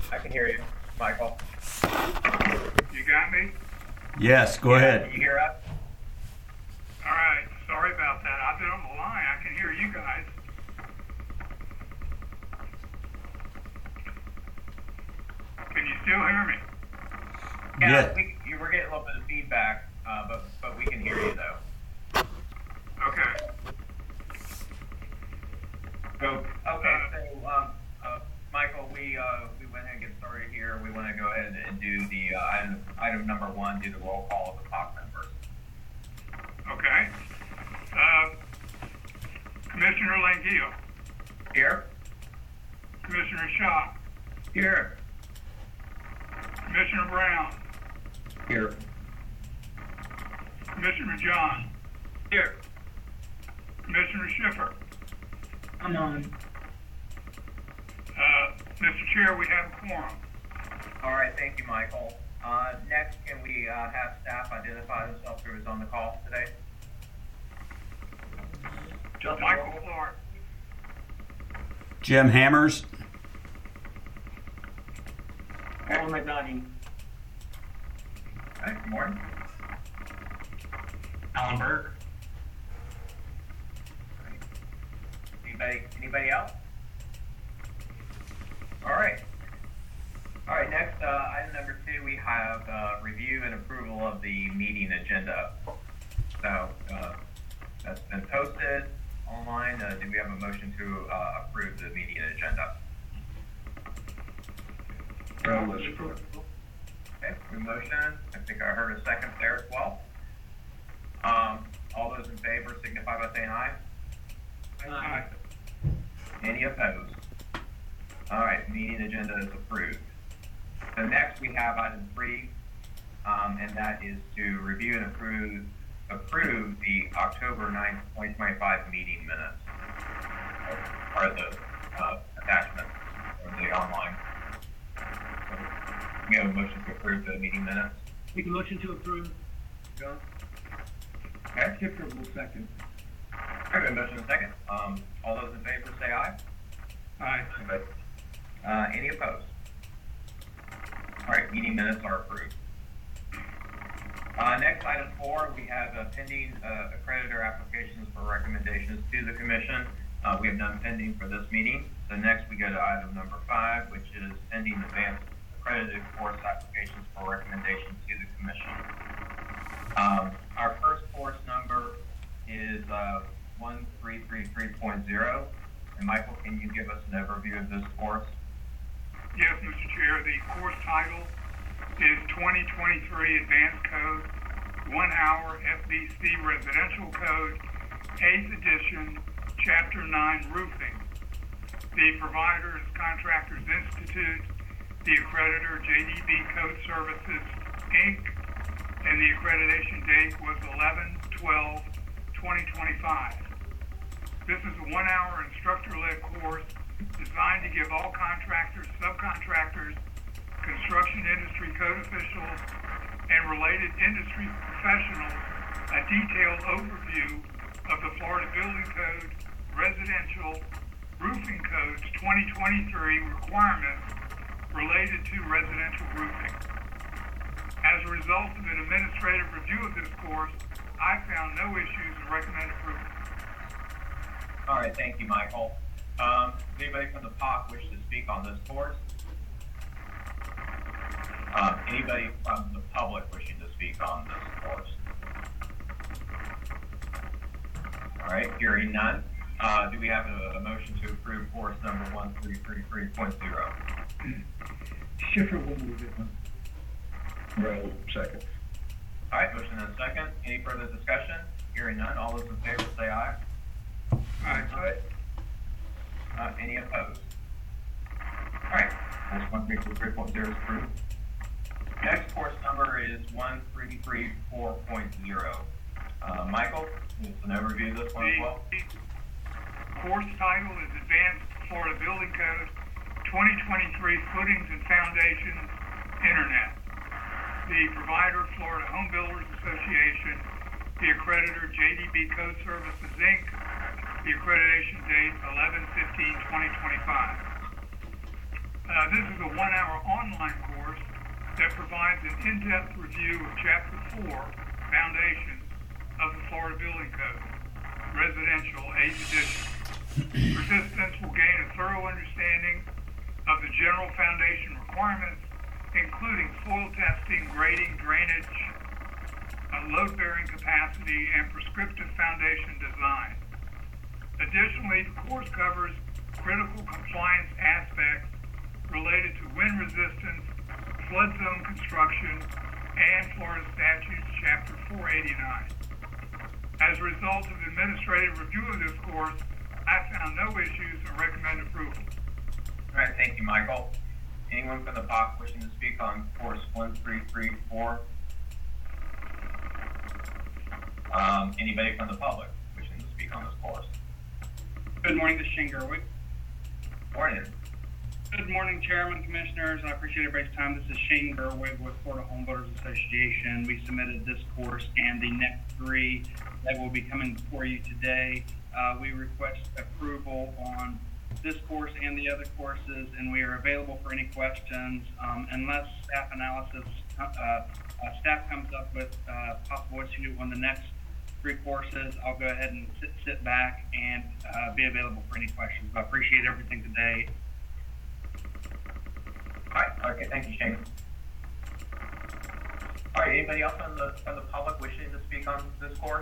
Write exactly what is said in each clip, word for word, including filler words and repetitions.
I can hear you, Michael. You got me? Yes, go Yeah, ahead. Can you hear us? All right. Sorry about that. I've been on the line. I can hear you guys. Can you still hear me? Yeah, Yeah. we, you were getting a little bit of feedback, uh, but but we can hear you though. Okay. So okay, so um, uh, Michael, we uh, we went ahead and get started here. We want to go ahead and do the uh, item item number one, do the roll call of the P O C members. Okay. Uh, Commissioner Langille. Here. Commissioner Shaw. Here. Commissioner Brown. Here. Commissioner John. Here. Commissioner Schiffer. I'm on. Uh, Mister Chair, we have a quorum. All right, thank you, Michael. Uh, next, can we uh, have staff identify themselves who is on the call today? Michael Clark. Jim Hammers. Alan McNaughty. All right, good morning. Alan Burke. Anybody, anybody else? All right. All right, next, uh, item number two, we have, uh, review and approval of the meeting agenda. So, uh, that's been posted online. Uh, do we have a motion to, uh, approve the meeting agenda? Okay, we motion. I think I heard a second there as well. Um, all those in favor signify by saying aye. Aye. Any opposed? All right, meeting agenda is approved. So next we have item three, um, and that is to review and approve approve the October ninth, twenty twenty-five meeting minutes. Or the uh, attachment or the online. So we have a motion to approve the meeting minutes. Make a motion to approve. John? Okay. Schiffer will second. All right, motion and second. Um, all those in favor say aye. Aye. Uh, any opposed? All right, meeting minutes are approved. Uh, next, item four, we have uh, pending uh, accreditor applications for recommendations to the commission. Uh, we have none pending for this meeting. So next, we go to item number five, which is pending advanced accredited course applications for recommendation to the commission. Um, our first course number is uh, one three three three point zero. And Michael, can you give us an overview of this course? Yes, Mister Chair. The course title is twenty twenty-three Advanced Code, one hour F B C Residential Code, eighth edition, Chapter nine Roofing. The provider is Contractors Institute, the accreditor J D B Code Services, Incorporated, and the accreditation date was eleven twelve twenty twenty-five. This is a one-hour instructor-led course designed to give all contractors, subcontractors, construction industry code officials, and related industry professionals a detailed overview of the Florida Building Code Residential Roofing Codes twenty twenty-three requirements related to residential roofing. As a result of an administrative review of this course, I found no issues and recommend approval. All right, thank you, Michael. Um, does anybody from the P O C wish to speak on this course? Um, anybody from the public wishing to speak on this course? All right, hearing none. Uh, do we have a, a motion to approve course number one three three three point zero? Schiffer will move it. Roll second. All right, motion and a second. Any further discussion? Hearing none. All those in favor say aye. Aye. Uh, any opposed? All right, course one three three point zero is approved. Next course number is one three three four point zero. Uh, Michael, give us an overview of this one as well. The course title is Advanced Florida Building Code twenty twenty-three Footings and Foundations Internet. The provider, Florida Home Builders Association, the accreditor, J D B Code Services, Incorporated, the accreditation date eleven fifteen twenty twenty-five. Uh, this is a one-hour provides an in-depth review of Chapter four, Foundations of the Florida Building Code, Residential eighth Edition. Participants will gain a thorough understanding of the general foundation requirements, including soil testing, grading, drainage, uh, load-bearing capacity, and prescriptive foundation design. Additionally, the course covers critical compliance aspects related to wind resistance, flood zone construction, and Florida Statutes Chapter four eighty-nine. As a result of the administrative review of this course, I found no issues and recommend approval. All right, thank you, Michael. Anyone from the P O C wishing to speak on course one three three four? Um, anybody from the public wishing to speak on this course? Good morning, this is Shane Gerwig. Morning. Good morning, Chairman, Commissioners. I appreciate everybody's time. This is Shane Gerwig with Florida Home Builders Association. We submitted this course and the next three that will be coming before you today. Uh, we request approval on this course and the other courses, and we are available for any questions. Um, unless staff analysis, uh, uh, staff comes up with uh, possible issue on the next three courses, I'll go ahead and sit, sit back and uh, be available for any questions. I appreciate everything today. All right, okay, thank you, Shane. All right, anybody else from the, from the public wishing to speak on this course?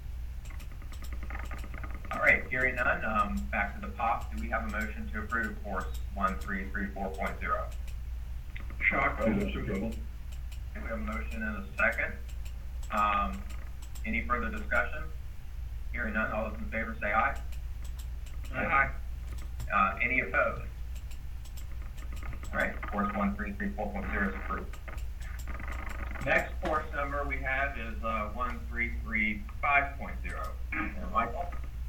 All right, hearing none, um, back to the P O C. Do we have a motion to approve course one three three four point zero? Shock. I move approval. Okay, we have a motion and a second. Um, any further discussion? Hearing none, all those in favor say aye. Aye. Uh, any opposed? All right, course one three three four point zero is approved. Next course number we have is uh, one three three five point zero. Michael?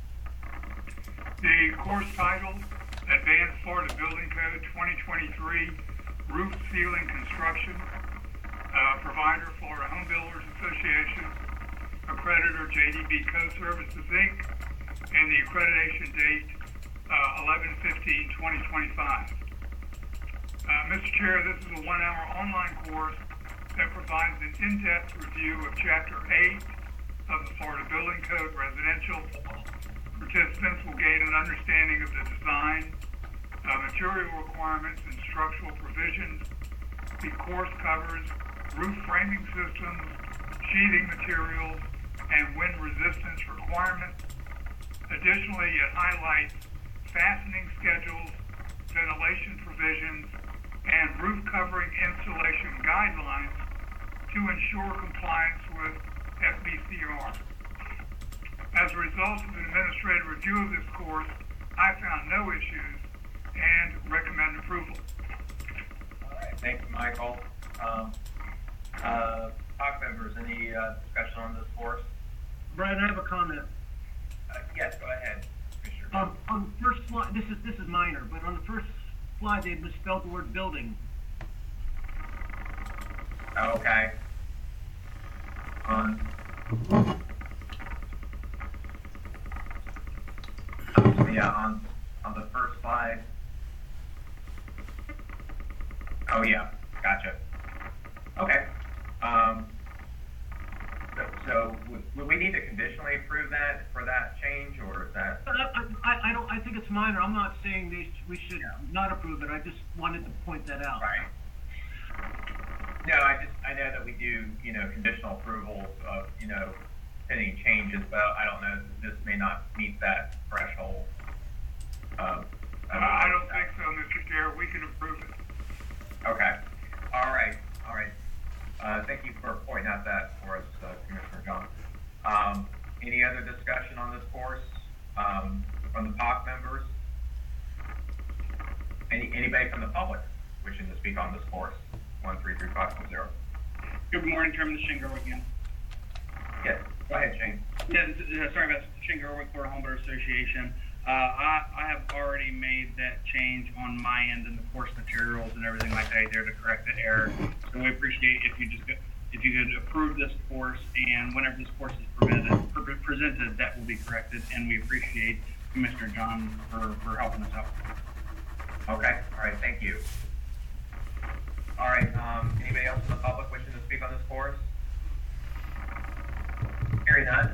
The course title, Advanced Florida Building Code twenty twenty-three, Roof Ceiling Construction, uh, provider Florida Home Builders Association, accreditor J D B Co-Services Incorporated, and the accreditation date uh, eleven fifteen twenty twenty-five. Uh, Mister Chair, this is a one-hour online course that provides an in-depth review of Chapter eight of the Florida Building Code Residential. Participants will gain an understanding of the design, uh, material requirements, and structural provisions. The course covers roof framing systems, sheathing materials, and wind resistance requirements. Additionally, it highlights fastening schedules, ventilation provisions, and roof covering installation guidelines to ensure compliance with F B C R. As a result of an administrative review of this course, I found no issues and recommend approval. All right, thank you, Michael. Um, uh, P O C members, any uh, discussion on this course? Brian, I have a comment. Uh, yes, go ahead, Commissioner. Um, on the first slide, this is, this is minor, but on the first slide, they misspelled the word building. Oh, okay. On. Um, yeah, on, on the first slide. Oh, yeah, gotcha. Okay. Um, so, so would, would we need to conditionally approve that for that change, or is that? But I, I, I don't, I think it's minor. I'm not saying they, sh- we should Yeah. not approve it. I just wanted to point that out. Right. No, I just, I know that we do, you know, conditional approvals of, you know, pending changes, but I don't know, this may not meet that threshold. Um, Uh, I don't think so, Mister Chair. We can approve it. Okay. All right. All right. Uh, thank you for pointing out that for us, uh, Commissioner John. Um, any other discussion on this course, um, from the P O C members? Any, anybody from the public wishing to speak on this course, one three three five point zero? Good morning, Chairman. This is Shane Gerwig again. Yes, go ahead, Shane. Yeah, this is, uh, sorry about this. Shane Gerwig, Florida Home Builders Association. Uh, I, I have already made that change on my end in the course materials and everything like that there to correct the error. So we appreciate if you just, go- if you could approve this course, and whenever this course is presented, pre- presented, that will be corrected, and we appreciate Commissioner John for, for helping us out. Okay, all right, thank you. All right, um, anybody else in the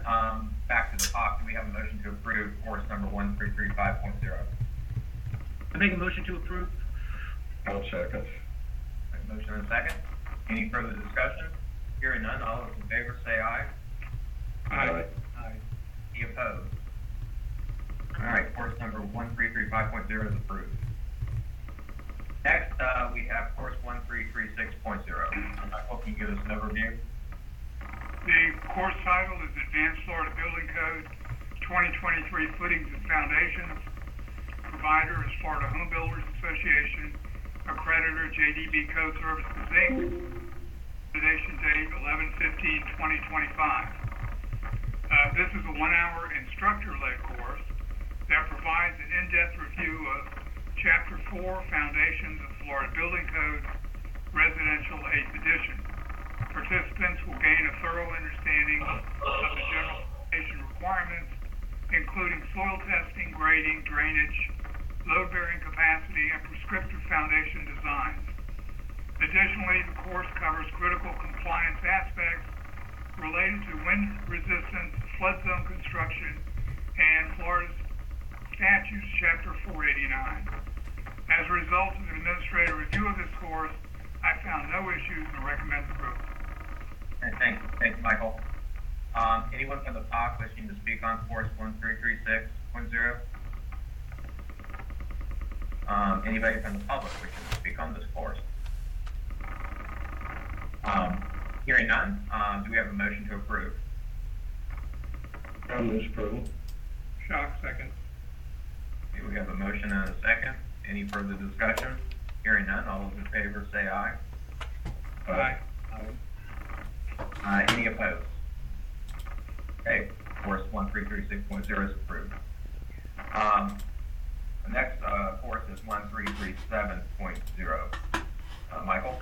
um, back to the top, do we have a motion to approve course number one three three five point zero? I make a motion to approve. I'll second. Motion and a second. Any further discussion? Hearing none, all those in favor say aye. Aye. Aye. Any opposed? All right, course number one three three five point zero is approved. Next, uh, we have course one three three six point zero. Michael, can you give us an overview? The course title is Advanced Florida Building Code twenty twenty-three Footings and Foundations. Provider is Florida Home Builders Association. Accreditor J D B Code Services Incorporated. Accreditation date eleven fifteen twenty twenty-five. Uh, this is a one-hour instructor-led course that provides an in-depth review of Chapter four, Foundations of Florida Building Code, Residential eighth Edition. Participants will gain a thorough understanding of the general foundation requirements, including soil testing, grading, drainage, load-bearing capacity, and prescriptive foundation designs. Additionally, the course covers critical compliance aspects related to wind resistance, flood zone construction, and Florida's statutes, Chapter four eighty-nine. As a result of an administrative review of this course, I found no issues and recommend approval. And thank you, thank you, Michael. Um, anyone from the P O C wishing to speak on course one three three six point zero? Um, anybody from the public wishing to speak on this course? Um, hearing none, um, do we have a motion to approve? I'll move approval. Shock, second. Okay, we have a motion and a second. Any further discussion? Hearing none, all those in favor say aye. Aye. Uh, any opposed? Okay, course one three three six point zero is approved. Um, the next, uh, course is one three three seven point zero. Uh, Michael?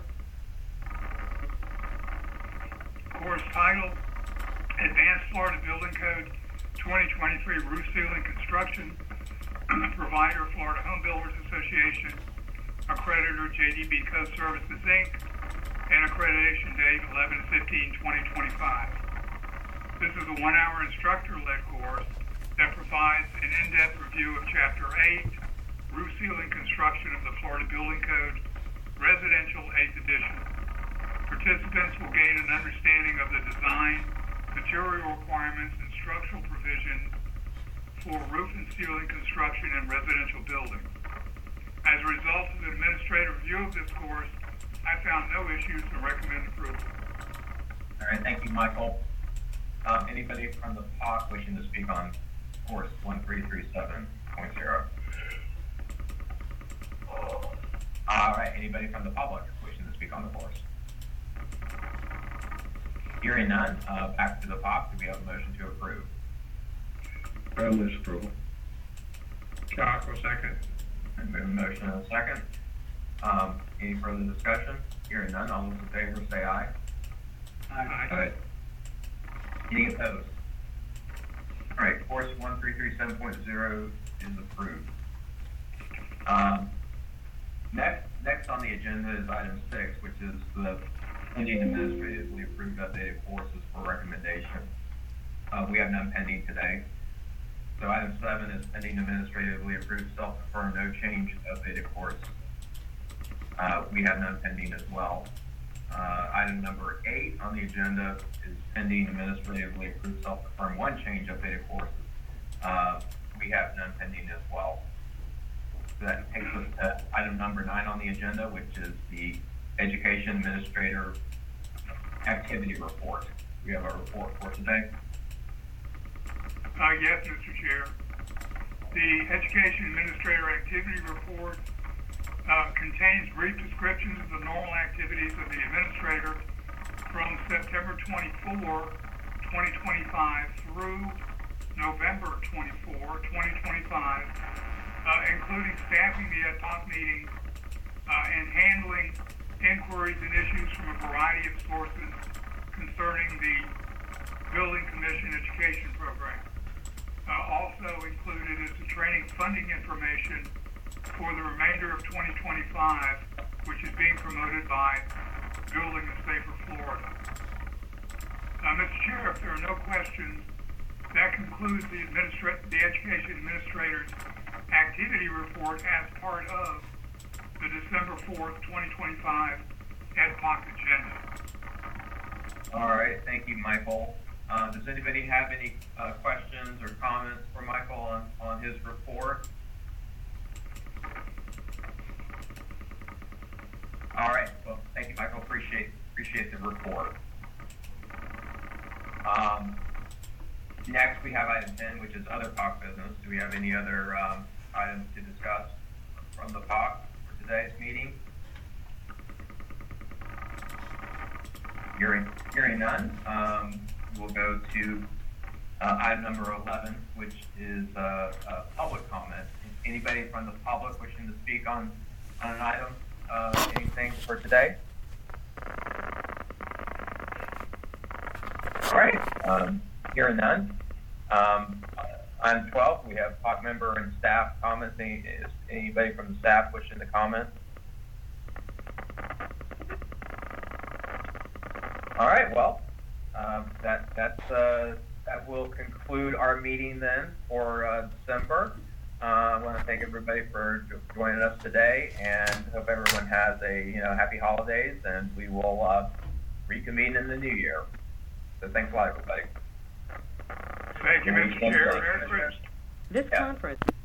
Course title, Advanced Florida Building Code twenty twenty-three Roof Ceiling Construction. Provider, Florida Home Builders Association. Accreditor, J D B Code Services Incorporated. And accreditation date eleven fifteen twenty twenty-five. This is a one-hour instructor-led course that provides an in-depth review of Chapter eight, Roof Ceiling Construction of the Florida Building Code, Residential eighth Edition. Participants will gain an understanding of the design, material requirements, and structural provisions for roof and ceiling construction in residential buildings. As a result of the administrative review of this course, I found no issues and recommend approval. All right, thank you, Michael. Um, anybody from the P O C wishing to speak on course one three three seven point zero? All right, anybody from the public wishing to speak on the course? Hearing none, uh, back to the P O C, do we have a motion to approve? I'll move approval. Shock, or second. And we have a motion and a second. Um, any further discussion? Hearing none, all those in favor say aye. Aye. Any opposed? All right, course one three three seven point zero is approved. Um, next, next on the agenda is item six, which is the pending administratively approved updated courses for recommendation. Uh, we have none pending today. So item seven is pending administratively approved self-confirmed no change updated course. Uh, we have none pending as well. Uh, item number eight on the agenda is pending administratively approved self-confirmed one change updated courses. Uh, we have none pending as well. So that takes us to item number nine on the agenda, which is the education administrator activity report. We have a report for today. Uh, yes, Mister Chair. The Education Administrator Activity Report uh, contains brief descriptions of the normal activities of the administrator from September twenty-fourth, twenty twenty-five through November twenty-fourth, twenty twenty-five, uh, including staffing the ad hoc meetings uh, and handling inquiries and issues from a variety of sources concerning the Building Commission Education Program. Uh, also included is the training funding information for the remainder of twenty twenty-five, which is being promoted by Building a Safer Florida. Uh, Mister Chair, if there are no questions, That concludes the administra- the education administrator's activity report as part of the December fourth, twenty twenty-five Ed P O C agenda. All right, thank you, Michael. Uh, does anybody have any uh, questions or comments for Michael on, on his report? All right, well, thank you, Michael. Appreciate appreciate the report. Um, next, we have item ten, which is other P O C business. Do we have any other um, items to discuss from the P O C for today's meeting? Hearing, hearing none, um, we'll go to uh, item number eleven, which is uh, uh, public comment. Anybody from the public wishing to speak on, on an item, uh, anything for today? All right, um, hearing none. Um, item twelve, we have P O C member and staff comments. Any, is anybody from the staff wishing to comment? All right, well, um, that that's uh, that will conclude our meeting then for uh, December. Uh, I want to thank everybody for joining us today, and hope everyone has a you know happy holidays, and we will uh, reconvene in the new year. So thanks a lot, everybody. Thank you, Mister Chair. Merry Christmas. This Yeah. conference